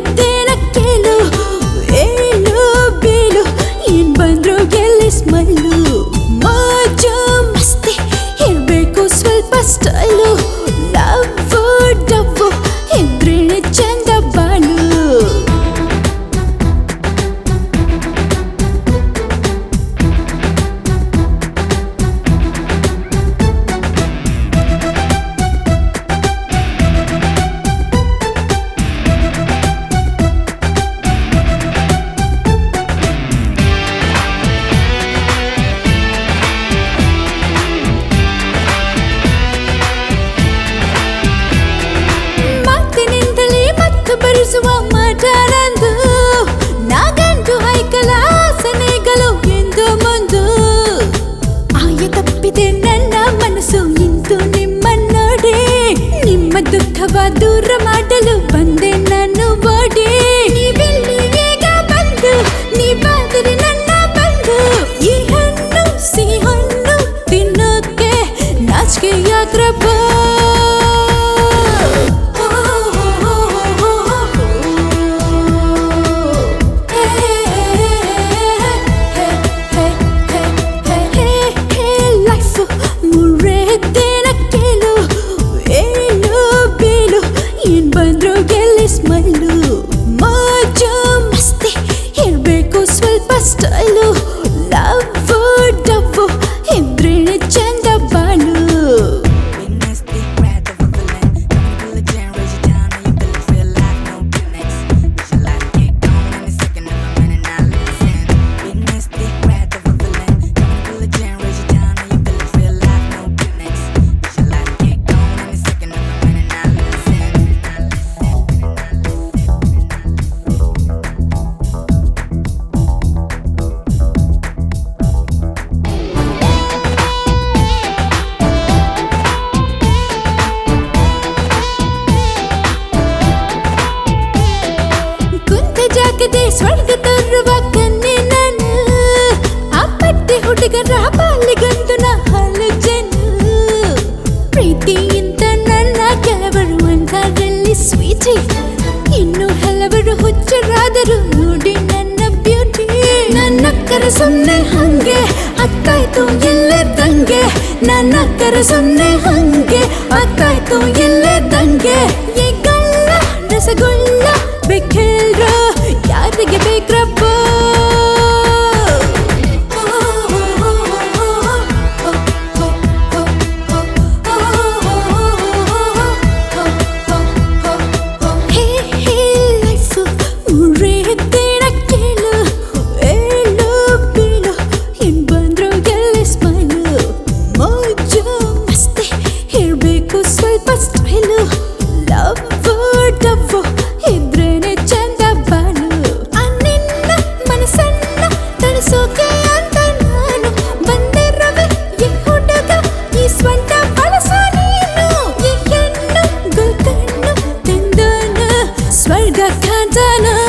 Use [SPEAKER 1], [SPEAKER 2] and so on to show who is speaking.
[SPEAKER 1] ಮುರಿಯುತ್ತೇನ ಕೇಳು ಏಳು ಬೀಳು ಏನ್ ಬಂದ್ರು ಗೆಲ್ಲಿ ಸ್ಮೈಲು ಮಜಾ ಮಸ್ತಿ ಇರ್ಬೇಕು ಸ್ವಲ್ಪ ಸ್ಟೈಲು ಲವ್ ಡವ್ ಇದ್ರೇನೆ ಚಂದ ಬಾಳು ಬರಿಸುವ ಮಾಟಾರಂದು ನಾಗಂಟು ಐಕಲ ಆಸನೆಗಳು ಎಂದು ಮುಂದು ಆಯ ತಪ್ಪಿದೆ ನನ್ನ ಮನಸ್ಸು ಇಂದು ನಿಮ್ಮ ನೋಡಿ ನಿಮ್ಮ ದುಃಖವ ದೂರ ಮಾಡಲು ಬಂದೆ ನಾನು ಓಡಿ ನೀವೆಲ್ಲಿ ಬೇಗ ಬಂದು ನೀವಾದರೆ ನನ್ನ ಬಂದು ಈ ಹಣ್ಣು ಸಿಹಿ ಹಣ್ಣು ತಿನ್ನೋಕೆ ನಾಚಿಕೆ ಯಾಕ್ರಪ್ಪ ಸ್ಮೈಲು ಮಜಾ ಮಸ್ತಿ ಇರ್ಬೇಕು ಸ್ವಲ್ಪ ಸ್ಟೈಲು ಲವ್ ಡವ್ ಇದ್ರೇನೆ ಚಂದ ಬಾಳು ಸ್ವರ್ಗ ತೋರುವ ಕನ್ನೆ ನಾನು ಆ ಪಟ್ಟಿ ಹುಡುಗರ ಬಾಲಿಗಂದು ನಾ ಹಾಲು ಜನ ಪ್ರೀತಿಯಿಂದ ನನ್ನ ಕೆಲವರು ಅಂತಾರಲ್ಲಿ ಸ್ವೀಟಿ ಇನ್ನು ಹಲವರು ಹುಚ್ಚರಾದರು ನೋಡಿ ನನ್ನ ಬ್ಯೂಟಿ ನನ್ನ ಕರ ಸುಮ್ಮನೆ ಹಂಗೆ ಅತ್ತಾಯ್ತು ಎಲ್ಲೇ ದಂಗೆ ನನ್ನ ಕರ ಸುಮ್ಮನೆ ಹಂಗೆ ಅತ್ತಾಯ್ತು ಎಲ್ಲೇ ದಂಗೆ ಈಗಲ್ಲ ರಸಗುಲ್ಲ ಬೇಕೆಲ್ರ ಯಾರಿಗೆ ಬೇಕ್ರಪ್ಪ ಮುರಿಯುತ್ತೇನ ಕೇಳು ಏಳು ಬೀಳು ಏನ್ ಬಂದ್ರು ಗೆಲ್ಲಿ ಸ್ಮೈಲು ಮಜಾ ಮಸ್ತಿ ಇರ್ಬೇಕು ಸ್ವಲ್ಪ ಸ್ಟೈಲು ಲವ್ ಡವ್ ಇದ್ರೇನೆ ಚಂದ ಬಾಳು ನಿನ್ನ ಮನಸ್ಸನ್ನ ತಣಿಸೋಕೆ ಅಂತ ನಾನು ಬಂದಿರುವೆ ಈ ಹುಡುಗ ಈ ಸ್ವಂತ ಬಳಸೋ ನೀನು ಈ ಹೆಣ್ಣು ಗುಲ್ಕಣ್ಣು ತಿಂದನ ಸ್ವರ್ಗ ಕಾಂತಾನ